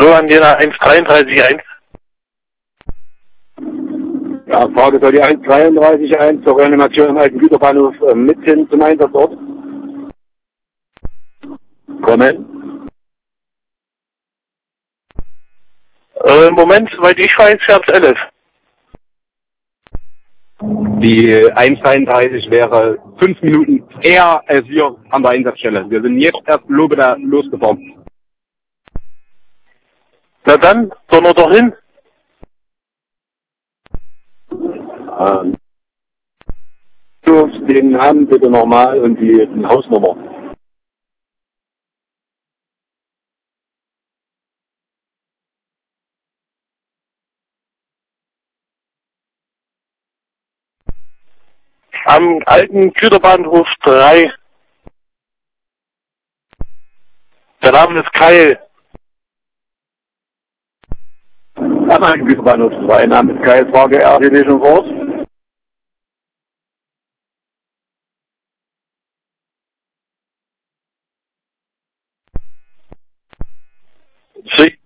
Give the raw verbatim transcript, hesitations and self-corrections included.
So, an jener eins dreiunddreißig eins. Ja, Frage, soll die eins dreiunddreißig eins zur Reanimation am alten Güterbahnhof äh, mit hin zum Einsatzort kommen? Äh, Moment, soweit ich weiß, fährt elf. Die eins dreiunddreißig wäre fünf Minuten eher als wir an der Einsatzstelle. Wir sind jetzt erst Lobeda losgefahren. Na dann, sollen wir doch hin? Ähm, den Namen bitte nochmal und die, die Hausnummer. Am alten Güterbahnhof drei. Der Name ist Keil. Am alten Güterbahnhof drei, Name ist Kai, Frage R D D schon fort. Sie